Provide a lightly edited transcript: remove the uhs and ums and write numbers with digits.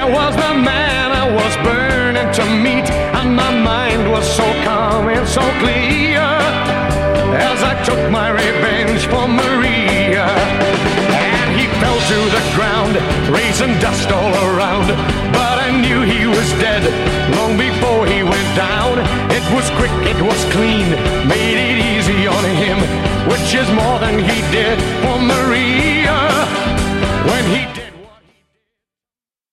was the man I was burning to meet, and my mind was so calm and so clear as I took my revenge for Maria. And he fell to the ground, raising dust all around, but I knew he was dead long before he went down. It was quick, it was clean, made it easy on him, which is more than he did for Maria.